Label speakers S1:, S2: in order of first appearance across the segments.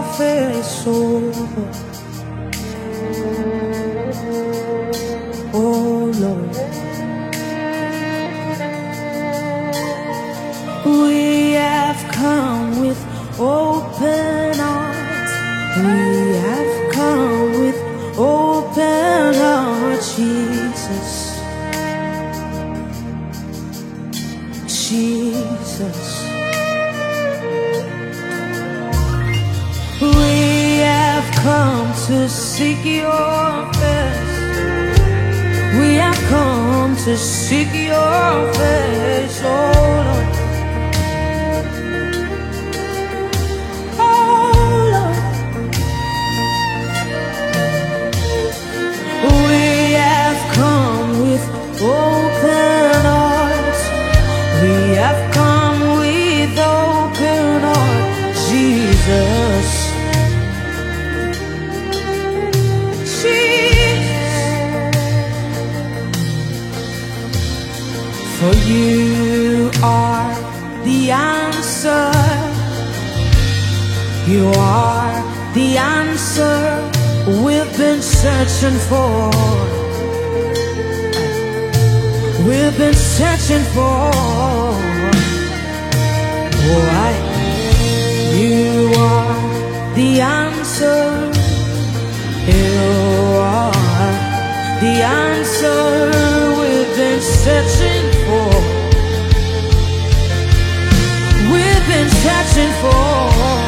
S1: face, oh Lord. We have come with open arms. We have come with open hearts, Jesus. Jesus. We have come to seek your face. We have come to seek your face, oh Lord. Oh Lord. We have come with open hearts. We have come with open hearts, Jesus. For you are the answer. You are the answer we've been searching for. We've been searching for. Why? You are the answer. You are the answer we've been searching for. We've been searching for.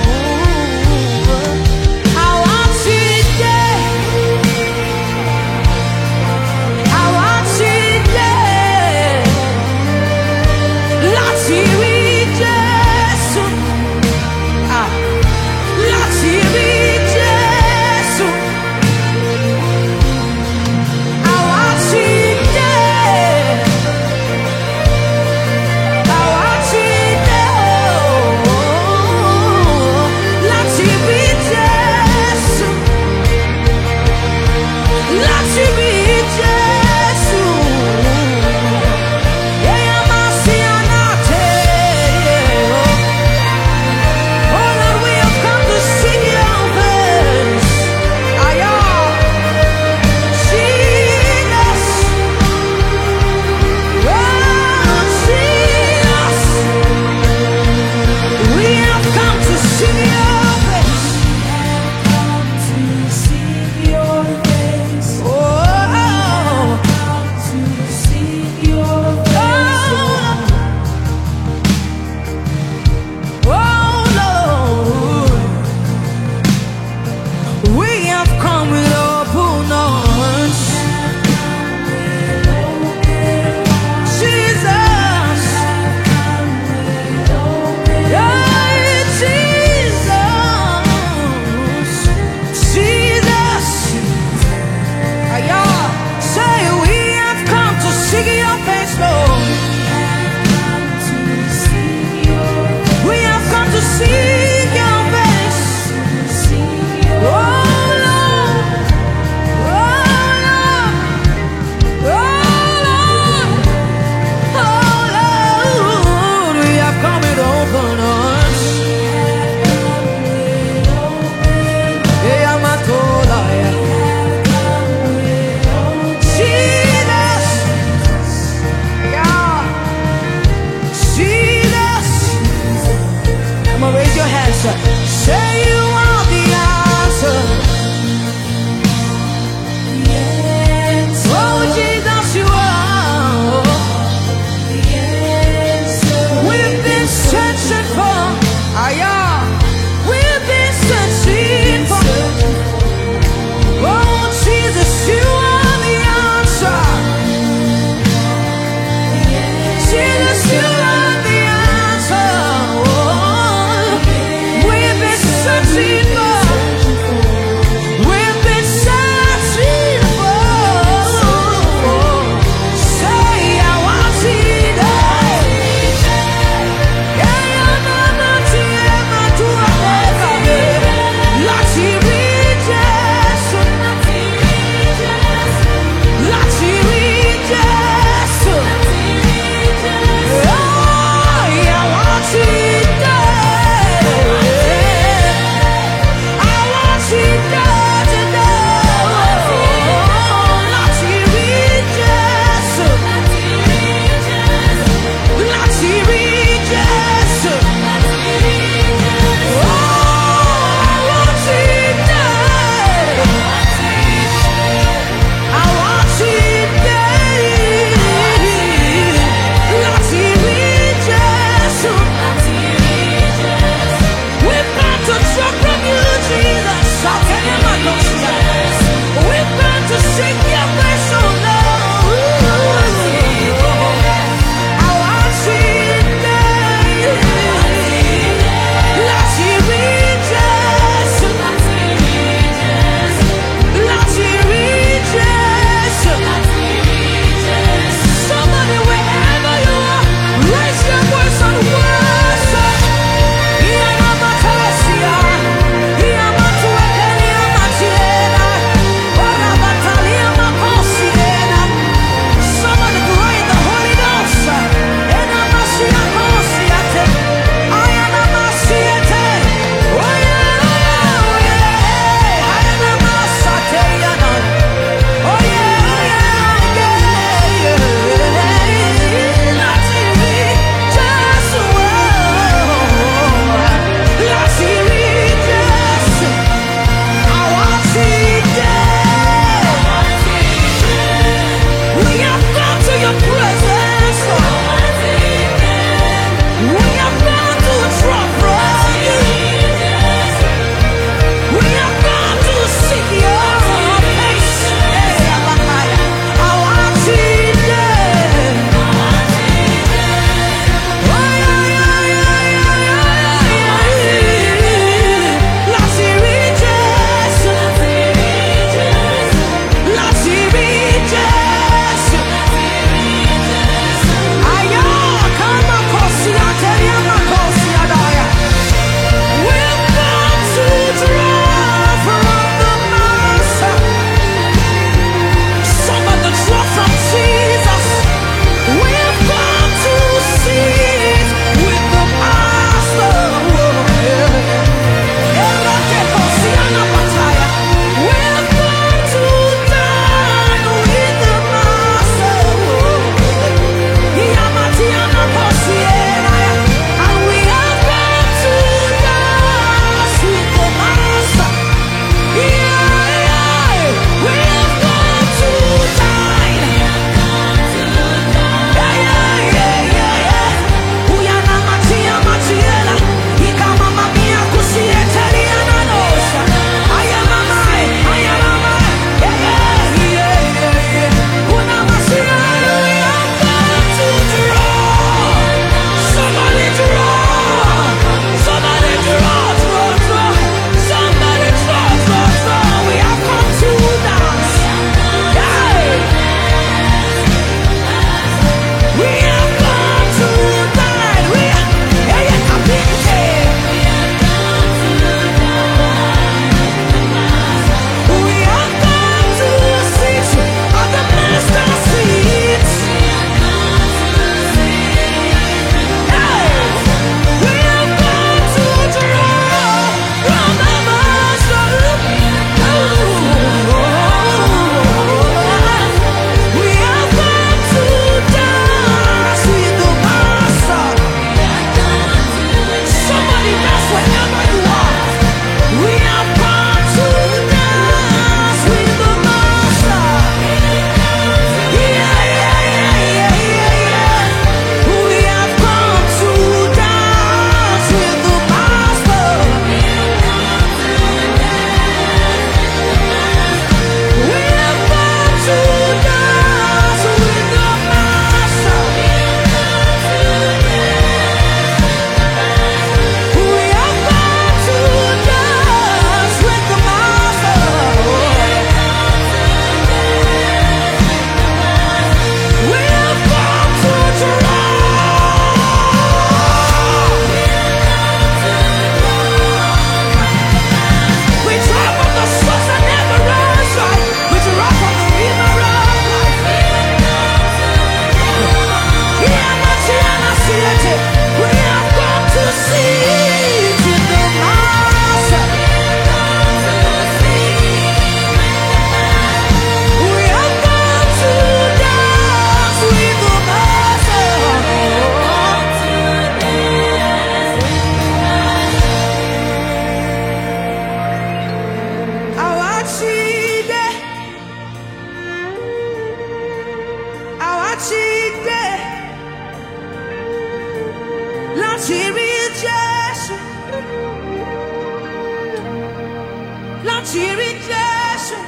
S1: láti rí Jésù.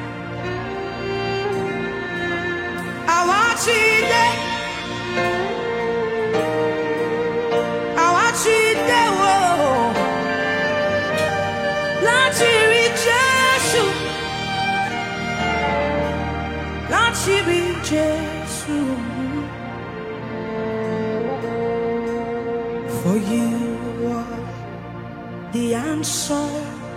S1: Àwa ti dé. Àwa ti dé o. Láti rí Jésù. Láti rí Jésù. For you are the answer.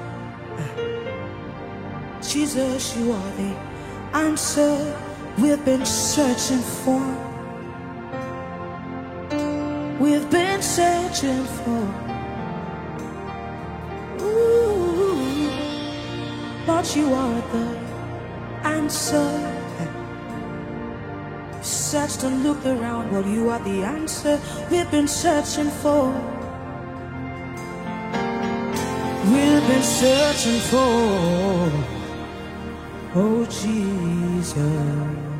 S1: Jesus, you are the answer we've been searching for. We've been searching for. Ooh, Lord, you are the answer. Searched and looked around, but you are the answer we've been searching for. We've been searching for. Oh, Jesus.